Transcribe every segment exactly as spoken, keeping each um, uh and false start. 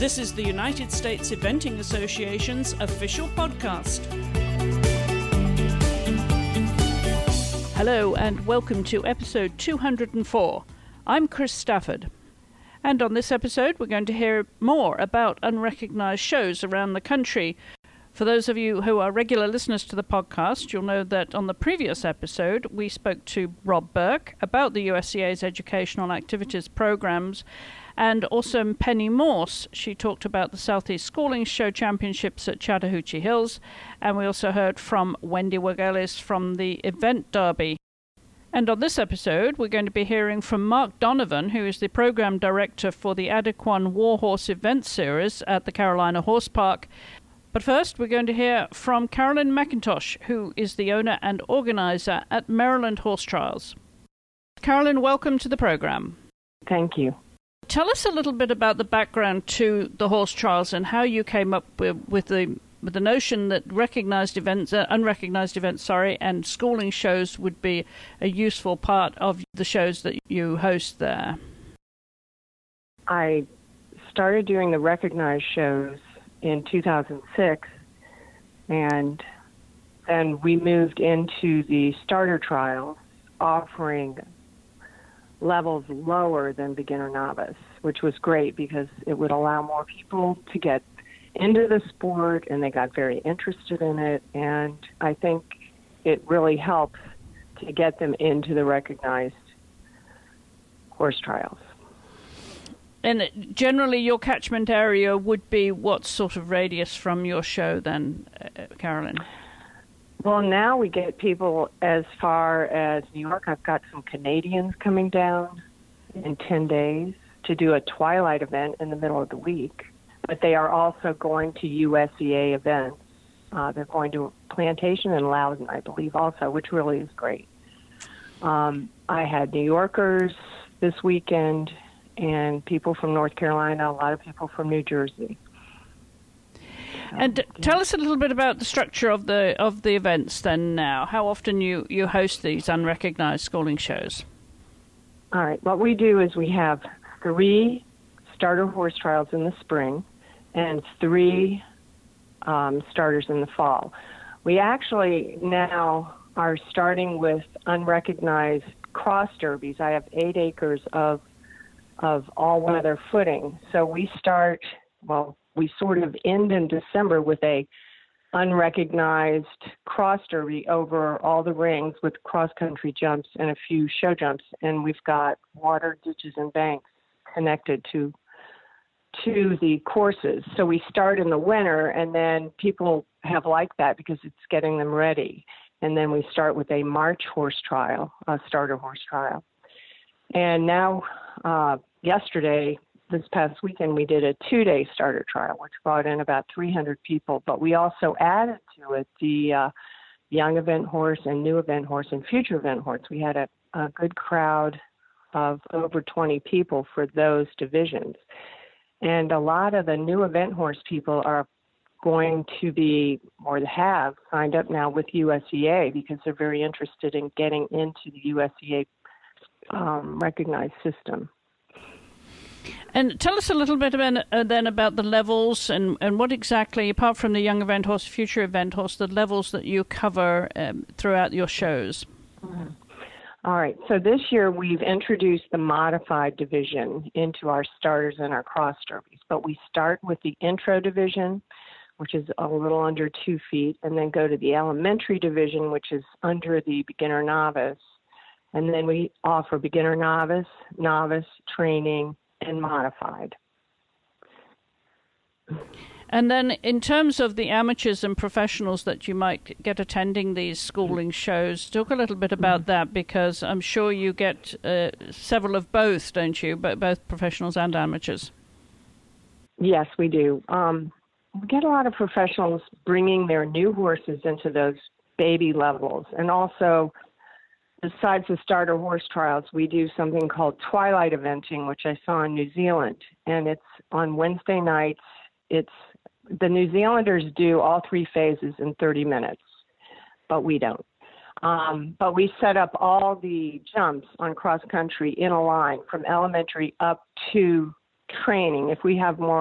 This is the United States Eventing Association's official podcast. Hello and welcome to episode two hundred four. I'm Chris Stafford. And on this episode, we're going to hear more about unrecognized shows around the country. For those of you who are regular listeners to the podcast, you'll know that on the previous episode, we spoke to Rob Burke about the U S C A's educational activities programs, and also Penny Morse. She talked about the Southeast Schooling Show Championships at Chattahoochee Hills, and we also heard from Wendy Wagelis from the Event Derby. And on this episode, we're going to be hearing from Mark Donovan, who is the program director for the Adequan Warhorse Event Series at the Carolina Horse Park. But first, we're going to hear from Carolyn McIntosh, who is the owner and organizer at Maryland Horse Trials. Carolyn, welcome to the program. Thank you. Tell us a little bit about the background to the horse trials and how you came up with, with the with the notion that recognized events, uh, unrecognized events, sorry, and schooling shows would be a useful part of the shows that you host there. I started doing the recognized shows in two thousand six, and then we moved into the starter trials, offering levels lower than beginner novice, which was great because it would allow more people to get into the sport, and they got very interested in it, and I think it really helps to get them into the recognized horse trials. And generally your catchment area would be what sort of radius from your show then, uh, Carolyn? Well, now we get people as far as New York. I've got some Canadians coming down in ten days to do a twilight event in the middle of the week. But they are also going to U S C A events. Uh, they're going to Plantation and Loudon, I believe, also, which really is great. Um, I had New Yorkers this weekend and people from North Carolina, a lot of people from New Jersey. And um, tell us a little bit about the structure of the of the events then now. How often you, you host these unrecognized schooling shows? All right. What we do is we have three starter horse trials in the spring and three um, starters in the fall. We actually now are starting with unrecognized cross derbies. I have eight acres of of all-weather footing. So we start, well, we sort of end in December with a unrecognized cross derby over all the rings with cross-country jumps and a few show jumps. And we've got water, ditches, and banks connected to to the courses. So we start in the winter, and then people have liked that because it's getting them ready. And then we start with a March horse trial, a starter horse trial. And now, uh, yesterday, this past weekend, we did a two-day starter trial, which brought in about three hundred people. But we also added to it the uh, young event horse and new event horse and future event horse. We had a, a good crowd of over twenty people for those divisions. And a lot of the new event horse people are going to be, or have signed up now with U S C A because they're very interested in getting into the U S C A um, recognized system. And tell us a little bit about, uh, then about the levels and, and what exactly, apart from the young event horse, future event horse, the levels that you cover um, throughout your shows. Mm-hmm. All right. So this year we've introduced the modified division into our starters and our cross derbies. But we start with the intro division, which is a little under two feet, and then go to the elementary division, which is under the beginner novice. And then we offer beginner novice, novice, training, and modified. And then in terms of the amateurs and professionals that you might get attending these schooling shows, talk a little bit about that, because I'm sure you get uh, several of both, don't you, but both professionals and amateurs? Yes, we do. Um, we get a lot of professionals bringing their new horses into those baby levels. And also, besides the starter horse trials, we do something called twilight eventing, which I saw in New Zealand. And it's on Wednesday nights. It's the New Zealanders do all three phases in thirty minutes, but we don't. Um, but we set up all the jumps on cross country in a line from elementary up to training. If we have more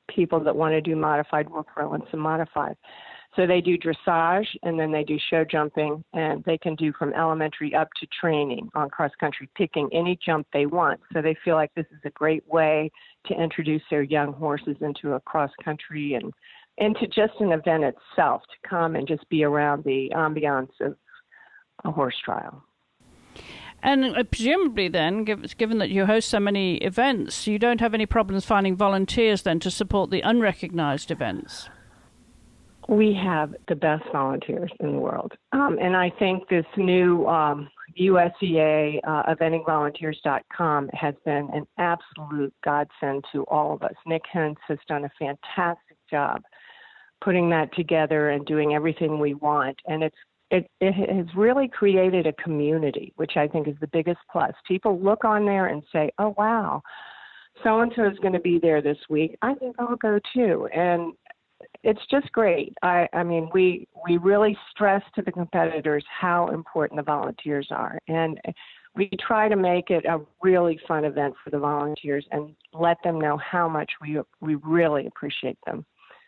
people that want to do modified work for and modified. So they do dressage, and then they do show jumping, and they can do from elementary up to training on cross-country, picking any jump they want. So they feel like this is a great way to introduce their young horses into a cross-country and into just an event itself, to come and just be around the ambiance of a horse trial. And uh, presumably then, given that you host so many events, you don't have any problems finding volunteers then to support the unrecognized events? We have the best volunteers in the world. Um, and I think this new um, U S E A, uh, eventing volunteers dot com, has been an absolute godsend to all of us. Nick Hentz has done a fantastic job putting that together and doing everything we want. And it's it, it has really created a community, which I think is the biggest plus. People look on there and say, oh, wow, so-and-so is going to be there this week. I think I'll go too. And it's just great. I, I mean, we we really stress to the competitors how important the volunteers are. And we try to make it a really fun event for the volunteers and let them know how much we we really appreciate them.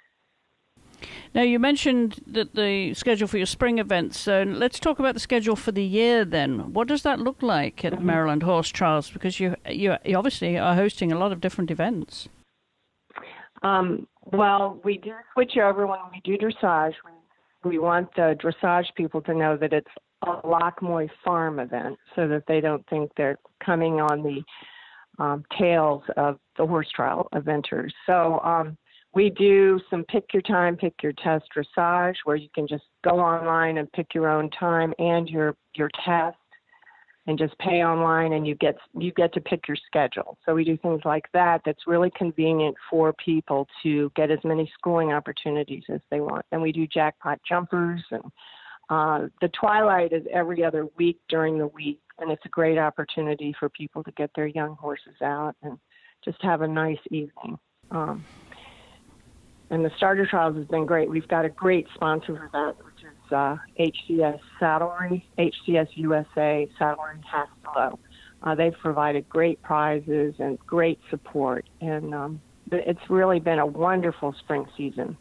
Now, you mentioned that the schedule for your spring events, so let's talk about the schedule for the year then. What does that look like at mm-hmm. Maryland Horse Trials? Because you, you you obviously are hosting a lot of different events. Um, well, we do switch over when we do dressage. We, we want the dressage people to know that it's a Lockmoy Farm event so that they don't think they're coming on the um, tails of the horse trial eventers. So um, we do some pick your time, pick your test dressage where you can just go online and pick your own time and your, your test and just pay online, and you get you get to pick your schedule. So we do things like that that's really convenient for people to get as many schooling opportunities as they want. And we do jackpot jumpers, and uh, the Twilight is every other week during the week, and it's a great opportunity for people to get their young horses out and just have a nice evening. Um, and the starter trials has been great. We've got a great sponsor for that, which is uh, H C S Saddlery, H C S U S A Saddlery Haskell. Uh, they've provided great prizes and great support, and um, it's really been a wonderful spring season.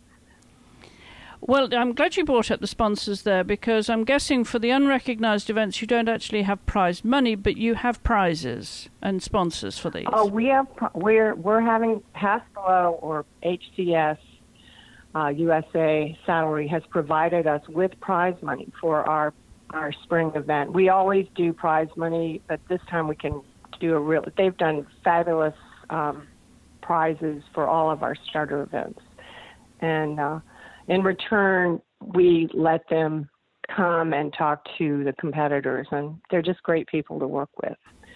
Well, I'm glad you brought up the sponsors there, because I'm guessing for the unrecognized events you don't actually have prize money, but you have prizes and sponsors for these. Oh, we have. We're we're having Haskell or H C S. Uh, U S A Saddlery has provided us with prize money for our our spring event. We always do prize money, but this time we can do a real. They've done fabulous um, prizes for all of our starter events, and uh, in return, we let them come and talk to the competitors, and they're just great people to work with.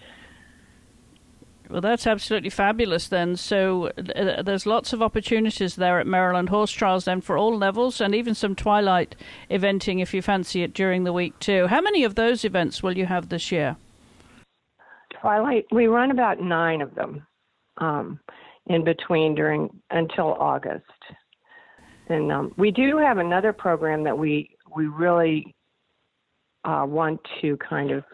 Well, that's absolutely fabulous then. So uh, there's lots of opportunities there at Maryland Horse Trials then for all levels, and even some twilight eventing if you fancy it during the week too. How many of those events will you have this year? Twilight, we run about nine of them um, in between during until August. And um, we do have another program that we, we really uh, want to kind of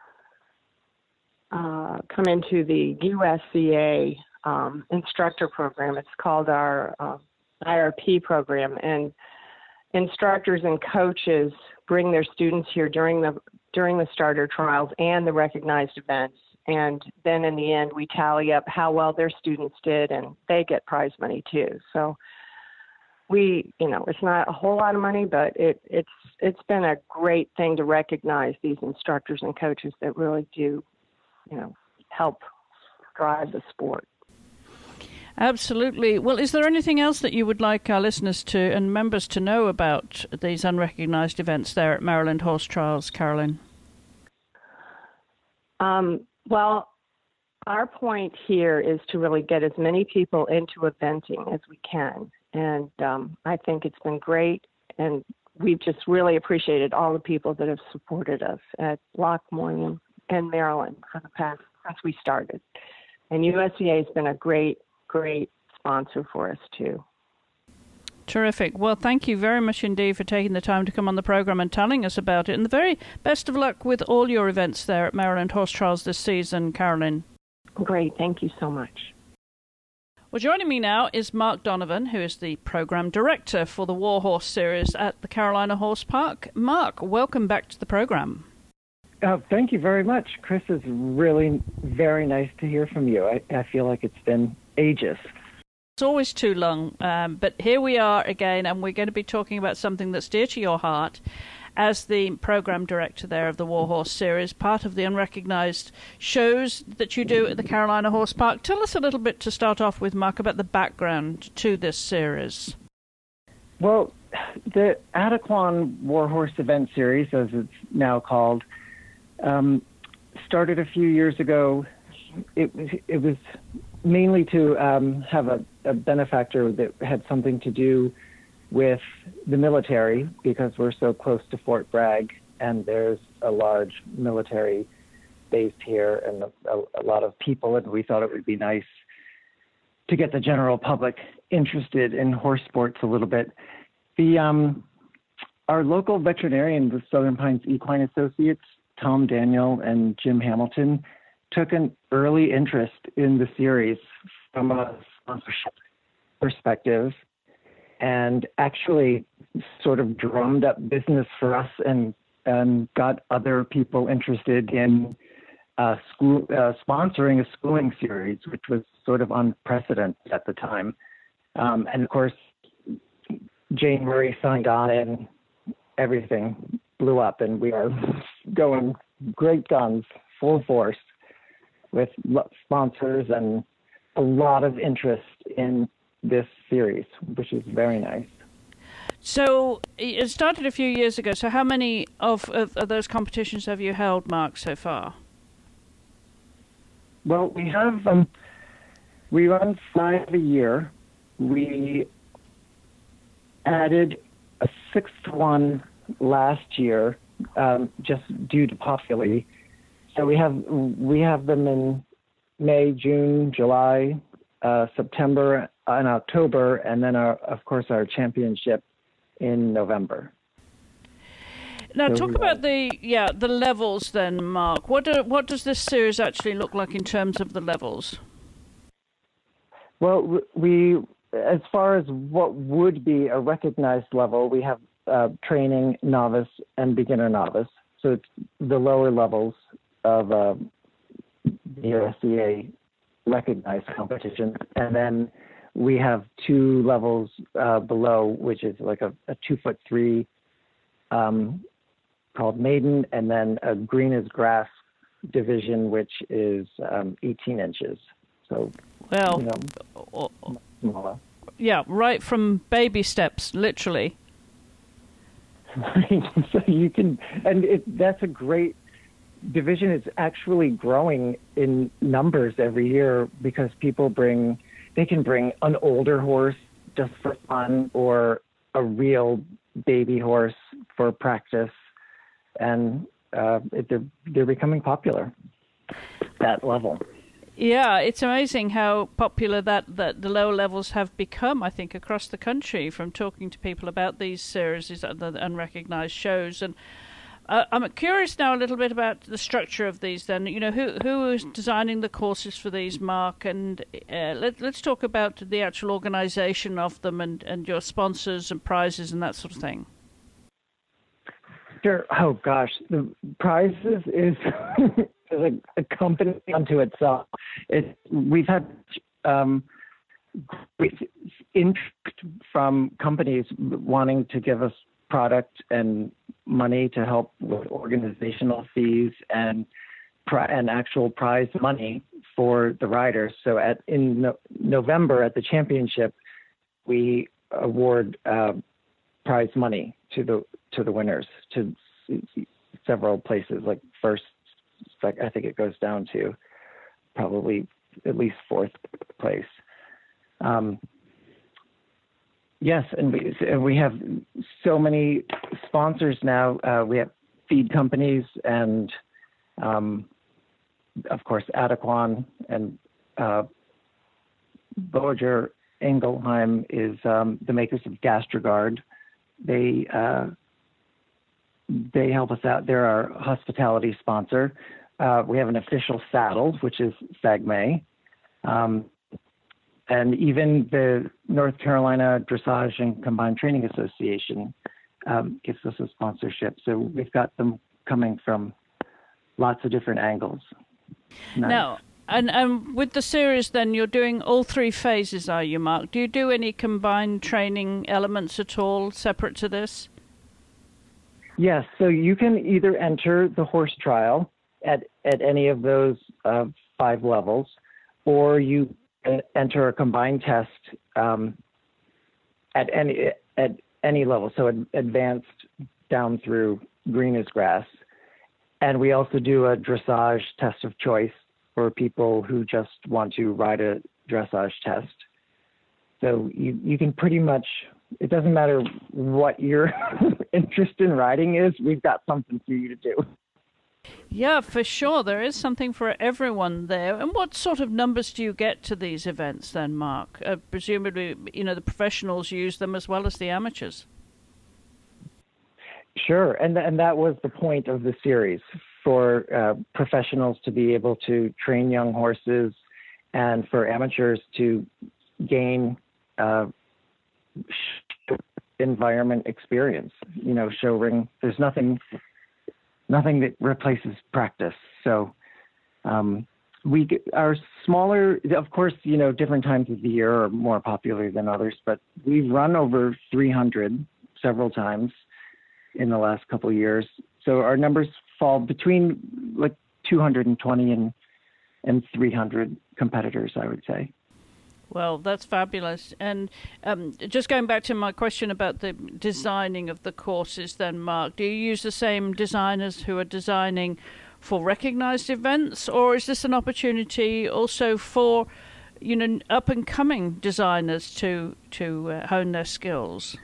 Uh, come into the U S C A um, instructor program. It's called our uh, I R P program, and instructors and coaches bring their students here during the during the starter trials and the recognized events, and then in the end we tally up how well their students did, and they get prize money too. So we, you know, it's not a whole lot of money, but it, it's it's been a great thing to recognize these instructors and coaches that really do, you know, help drive the sport. Absolutely. Well, is there anything else that you would like our listeners to and members to know about these unrecognized events there at Maryland Horse Trials, Carolyn? Um, well, our point here is to really get as many people into eventing as we can. And um, I think it's been great, and we've just really appreciated all the people that have supported us at Lockmoy and Maryland for the past, since we started. And U S C A has been a great, great sponsor for us, too. Terrific. Well, thank you very much indeed for taking the time to come on the program and telling us about it. And the very best of luck with all your events there at Maryland Horse Trials this season, Carolyn. Great. Thank you so much. Well, joining me now is Mark Donovan, who is the program director for the Warhorse series at the Carolina Horse Park. Mark, welcome back to the program. Uh, thank you very much, Chris. It's really very nice to hear from you. I, I feel like it's been ages. It's always too long, um, but here we are again, and we're going to be talking about something that's dear to your heart. As the program director there of the Warhorse series, part of the unrecognized shows that you do at the Carolina Horse Park. Tell us a little bit to start off with, Mark, about the background to this series. Well, the Adequan Warhorse Event Series, as it's now called, um, started a few years ago. It, it was mainly to um, have a, a benefactor that had something to do with the military, because we're so close to Fort Bragg, and there's a large military base here and a, a lot of people, and we thought it would be nice to get the general public interested in horse sports a little bit. The um, our local veterinarian, the Southern Pines Equine Associates, Tom Daniel and Jim Hamilton, took an early interest in the series from a sponsorship perspective, and actually sort of drummed up business for us and, and got other people interested in uh, school, uh, sponsoring a schooling series, which was sort of unprecedented at the time. Um, and of course, Jane Murray signed on and everything blew up, and we are going great guns, full force, with sponsors and a lot of interest in this series, which is very nice. So it started a few years ago. So how many of, of, of those competitions have you held, Mark, so far? Well, we have, um, we run five a year. We added a sixth one last year, um, just due to popularity. So we have, we have them in May, June, July, uh, September, and October, and then, our, of course, our championship in November. Now, so talk we, about the yeah the levels then, Mark. What do, what does this series actually look like in terms of the levels? Well, we, as far as what would be a recognized level, we have uh, training, novice, and beginner novice. So it's the lower levels of uh, the U S C A recognized competition, and then we have two levels uh, below, which is like a, a two foot three um, called maiden, and then a green as grass division, which is um, eighteen inches. So, well, you know, smaller. Yeah, right from baby steps, literally. Right. So you can, and it, that's a great division. Is actually growing in numbers every year because people bring. They can bring an older horse just for fun or a real baby horse for practice, and uh, it, they're, they're becoming popular at that level. Yeah, it's amazing how popular that, that the lower levels have become, I think, across the country from talking to people about these series, these the unrecognized shows. And Uh, I'm curious now a little bit about the structure of these then. You know, who who is designing the courses for these, Mark? And uh, let, let's talk about the actual organization of them and, and your sponsors and prizes and that sort of thing. Sure. Oh, gosh. The prizes is, is a, a company unto itself. It, we've had um, interest from companies wanting to give us product and money to help with organizational fees and and actual prize money for the riders. So at in no, November at the championship, we award uh, prize money to the to the winners to several places. Like first, like I think it goes down to probably at least fourth place. Um, Yes, and we, and we have so many sponsors now. Uh, we have feed companies and, um, of course, Adequan and uh, Boger Ingelheim is um, the makers of Gastrogard. They uh, they help us out. They're our hospitality sponsor. Uh, we have an official saddle, which is Sagme. Um, and even the North Carolina Dressage and Combined Training Association um, gives us a sponsorship. So we've got them coming from lots of different angles. Nice. Now, and, and with the series then, you're doing all three phases, are you, Mark? Do you do any combined training elements at all separate to this? Yes, so you can either enter the horse trial at, at any of those uh, five levels, or you can enter a combined test um, at any at any level, so ad- advanced down through green as grass. And we also do a dressage test of choice for people who just want to ride a dressage test. So you, you can pretty much, it doesn't matter what your interest in riding is, we've got something for you to do. Yeah, for sure. There is something for everyone there. And what sort of numbers do you get to these events then, Mark? Uh, presumably, you know, the professionals use them as well as the amateurs. Sure, and and that was the point of the series, for uh, professionals to be able to train young horses, and for amateurs to gain uh, environment experience. You know, show ring. There's nothing, nothing that replaces practice. So um, we are smaller. Of course, you know, different times of the year are more popular than others, but we've run over three hundred several times in the last couple of years. So our numbers fall between like two hundred twenty and and three hundred competitors, I would say. Well, that's fabulous. And um, just going back to my question about the designing of the courses then, Mark, do you use the same designers who are designing for recognized events, or is this an opportunity also for, you know, up-and-coming designers to, to uh, hone their skills?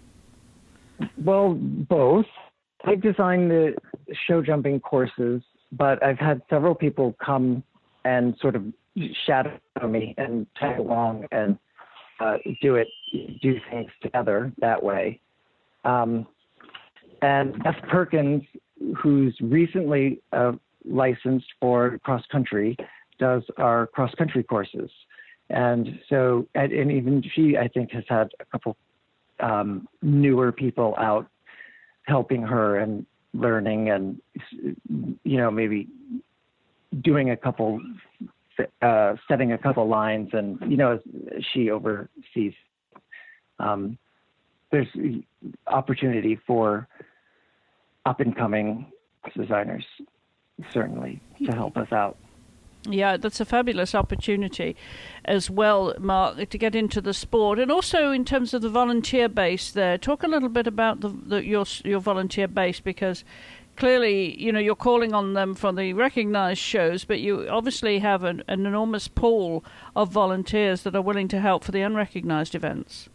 Well, both. I designed the show jumping courses, but I've had several people come and sort of shadow me and tag along and uh, do it, do things together that way. Um, and Beth Perkins, who's recently uh, licensed for cross country, does our cross country courses. And so, and, and even she, I think, has had a couple Um, newer people out helping her and learning and, you know, maybe doing a couple, uh, setting a couple lines, and, you know, as she oversees, um, there's opportunity for up and coming designers, certainly, to help us out. Yeah, that's a fabulous opportunity as well, Mark, to get into the sport. And also in terms of the volunteer base there, talk a little bit about the, the, your your volunteer base, because clearly, you know, you're calling on them for the recognized shows, but you obviously have an, an enormous pool of volunteers that are willing to help for the unrecognized events.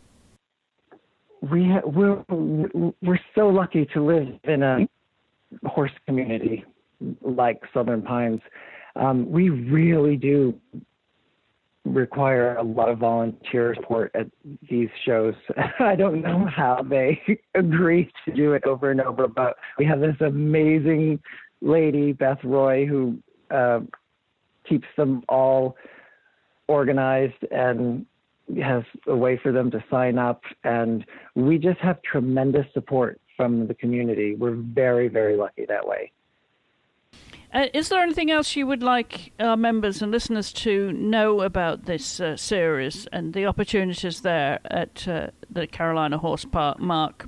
We ha- we're, we're so lucky to live in a horse community like Southern Pines. Um, we really do require a lot of volunteer support at these shows. I don't know how they agree to do it over and over, but we have this amazing lady, Beth Roy, who uh, keeps them all organized and has a way for them to sign up. And we just have tremendous support from the community. We're very, very lucky that way. Uh, is there anything else you would like our members and listeners to know about this uh, series and the opportunities there at uh, the Carolina Horse Park, Mark?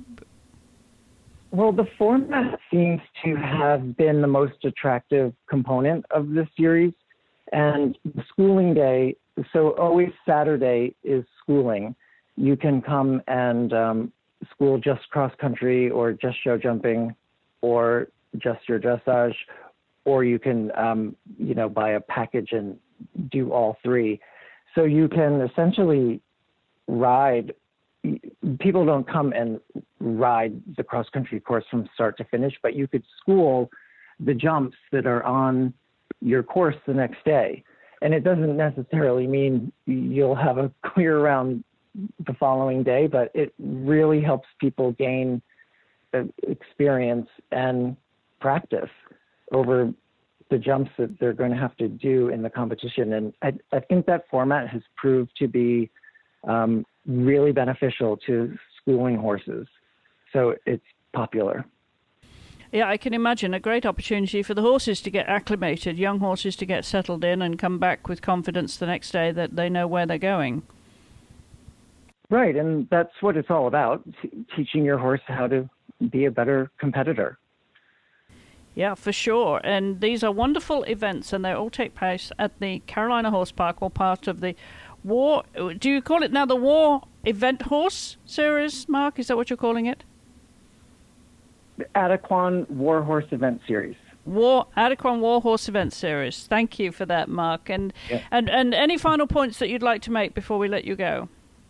Well, the format seems to have been the most attractive component of this series. And the schooling day, so always Saturday is schooling. You can come and um, school just cross country or just show jumping or just your dressage, or you can, um, you know, buy a package and do all three. So you can essentially ride. People don't come and ride the cross-country course from start to finish, but you could school the jumps that are on your course the next day. And it doesn't necessarily mean you'll have a clear round the following day, but it really helps people gain experience and practice over the jumps that they're going to have to do in the competition. And I, I think that format has proved to be um, really beneficial to schooling horses. So it's popular. Yeah, I can imagine a great opportunity for the horses to get acclimated, young horses to get settled in and come back with confidence the next day that they know where they're going. Right, and that's what it's all about, t- teaching your horse how to be a better competitor. Yeah, for sure. And these are wonderful events, and they all take place at the Carolina Horse Park, or part of the War... Do you call it now the War Event Horse Series, Mark? Is that what you're calling it? The Adequan War Horse Event Series. War Adequan War Horse Event Series. Thank you for that, Mark. And, yeah. and and any final points that you'd like to make before we let you go?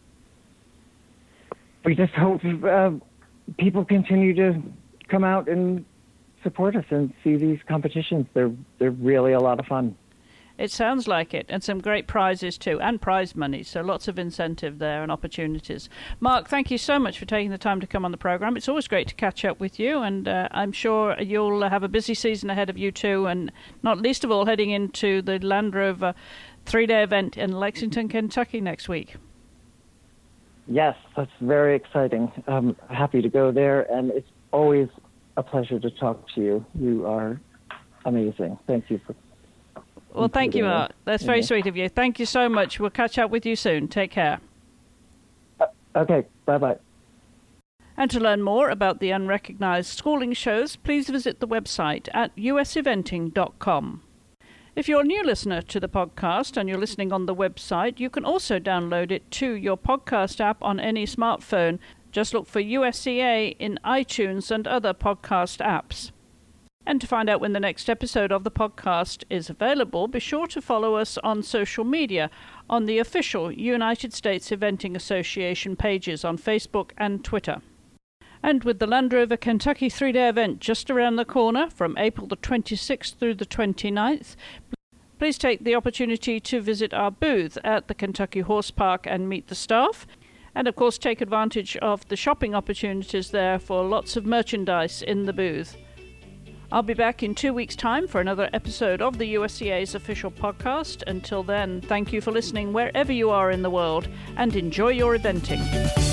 We just hope uh, people continue to come out and support us and see these competitions. They're they're really a lot of fun. It sounds like it, and some great prizes too, and prize money, so lots of incentive there and opportunities. Mark, thank you so much for taking the time to come on the program. It's always great to catch up with you, and uh, I'm sure you'll have a busy season ahead of you too, and not least of all heading into the Land Rover three-day event in Lexington, Kentucky next week. Yes, that's very exciting. I'm happy to go there, and it's always a pleasure to talk to you. You are amazing. Thank you for Well, thank you, Mark. That's very sweet of you. Thank you so much. We'll catch up with you soon. Take care. Uh, okay, bye-bye. And to learn more about the unrecognized schooling shows, please visit the website at u s eventing dot com. If you're a new listener to the podcast and you're listening on the website, you can also download it to your podcast app on any smartphone. Just look for U S C A in iTunes and other podcast apps. And to find out when the next episode of the podcast is available, be sure to follow us on social media on the official United States Eventing Association pages on Facebook and Twitter. And with the Land Rover Kentucky three-day event just around the corner from April the twenty-sixth through the twenty-ninth, please take the opportunity to visit our booth at the Kentucky Horse Park and meet the staff. And of course take advantage of the shopping opportunities there for lots of merchandise in the booth. I'll be back in two weeks' time for another episode of the U S C A's official podcast. Until then, thank you for listening wherever you are in the world, and enjoy your eventing.